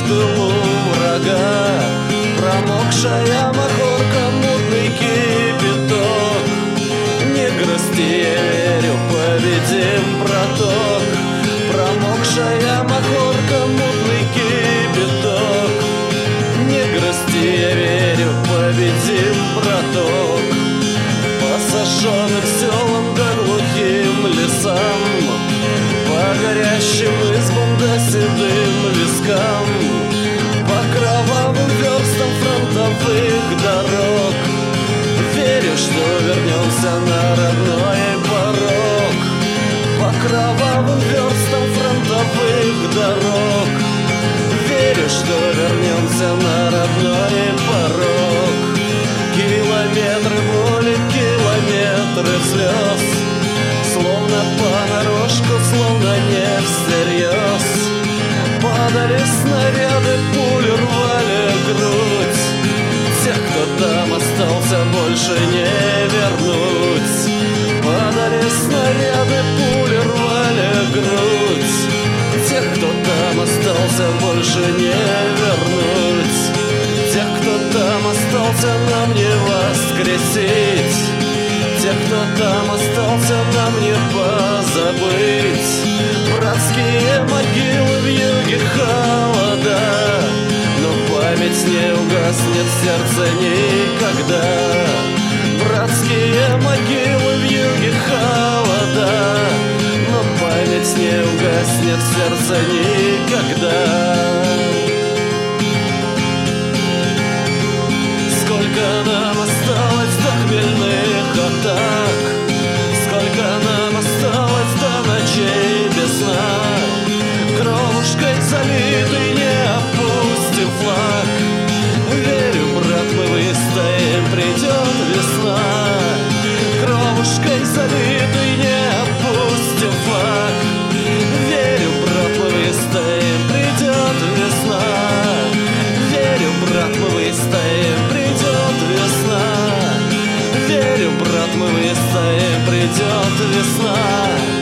в тылу врага. Промокшая махорка, мутный кипяток. Не грусти, я верю, победим проток. Промокшая махорка, мутный кипяток. Не грусти, я верю, победим проток. По сожженным селам да глухим лесам, по горящим избам да седым вискам, по кровавым верстам фронтовых дорог. Верю, что вернемся на родной порог. По кровавым верстам фронтовых дорог. Верю, что вернемся на родной порог. Километры боли, километры слез, словно понарошку, словно не всерьез. Падали снаряды, пули рвали грудь. Тех, кто там остался, больше не вернуть. Падали снаряды, пули рвали грудь. Тех, кто там остался, больше не вернуть. Тех, кто там остался, нам не воскресить. Тех, кто там остался, нам не позабыть. Братские могилы в юге холода, но память не угаснет в сердце никогда. Братские могилы в юге холода, но память не угаснет в сердце никогда. Сколько нам осталось до хмельных атак, сколько нам осталось до ночей без сна. Кровушкой залитый не опустим флаг. Верю, брат, мы выстоим, придет весна. Кровушкой залитый не опустим флаг. Верю, брат, мы выстоим, придет весна. Верю, брат, мы выстоим, придет весна. Верю, брат, мы выстоим, придет весна.